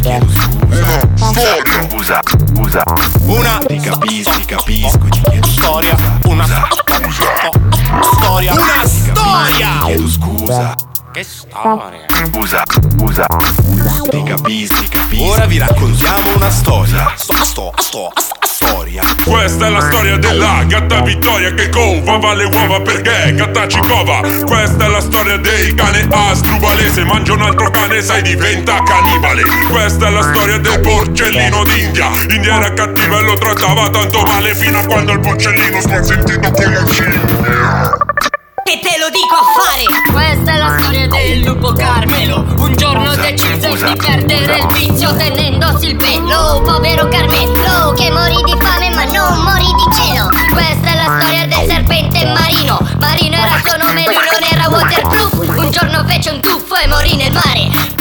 chiedo scusa. Scusa. Una. Ti capisco, ti chiedo storia. Una storia. Una storia. Ti chiedo scusa. Che storia. Scusa. Ti capisco. Ora vi raccontiamo una storia. Storia. Questa è la storia della gatta Vittoria che cova le uova perché gatta ci cova. Questa è la storia dei cane Asdrubale, se mangia un altro cane sai diventa cannibale. Questa è la storia del porcellino d'India. India era cattiva e lo trattava tanto male fino a quando il porcellino si è sentito con la scimmia. Che te lo dico a fare! Questa è la storia del lupo Carmelo. Un giorno decise di perdere il vizio tenendosi il pelo. Povero Carmelo che morì di fame ma non morì di cielo. Questa è la storia del serpente Marino. Marino era il suo nome, lui non era waterproof. Un giorno fece un tuffo e morì nel mare.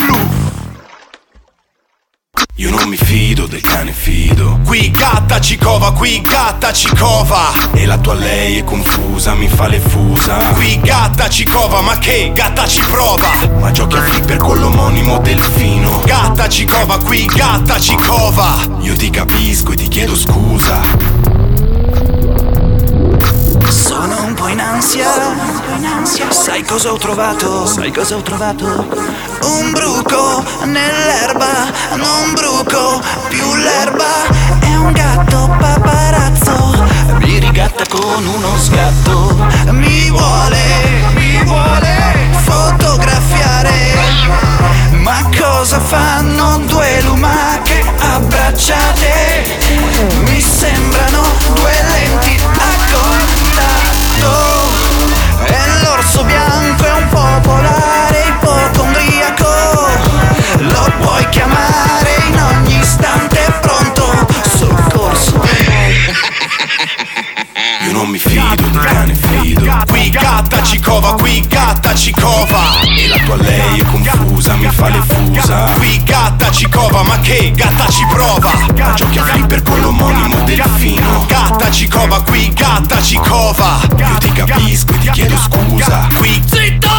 Io non mi fido del cane fido. Qui gatta ci cova. E la tua lei è confusa, mi fa le fusa. Qui gatta ci cova, ma che gatta ci prova. Ma giochi a flipper con l'omonimo delfino. Gatta ci cova, qui gatta ci cova. Io ti capisco e ti chiedo scusa. Sono un po' in ansia. Sai cosa ho trovato? Un bruco nell'erba. Non bruco più l'erba. È un gatto paparazzo. Mi rigatta con uno scatto. Mi vuole fotografiare. Ma cosa fanno due lumache abbracciate? Mi sembrano due lenti a contatto. E l'orso bianco è un popolare ipocondriaco. Lo puoi chiamare in ogni istante, pronto soccorso. Io non mi fido del cane fido. Qui gatta ci cova. E la tua lei è confusa, mi fa le fusa. Qui gatta ci cova, ma che gatta ci prova. Ma giochi a flipper con l'omonimo delfino. Gatta ci cova, qui gatta ci cova. Io ti capisco e ti chiedo scusa. Qui zitto!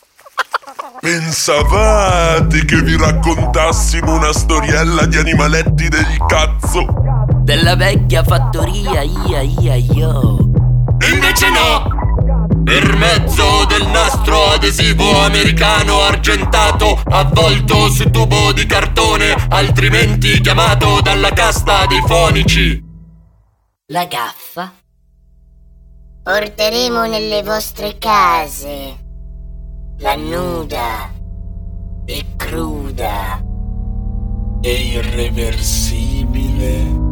Pensavate che vi raccontassimo una storiella di animaletti del cazzo? Della vecchia fattoria, io. Invece no! Per mezzo del nastro adesivo americano argentato, avvolto su tubo di cartone, altrimenti chiamato dalla casta dei fonici. La gaffa. Porteremo nelle vostre case la nuda e cruda E irreversibile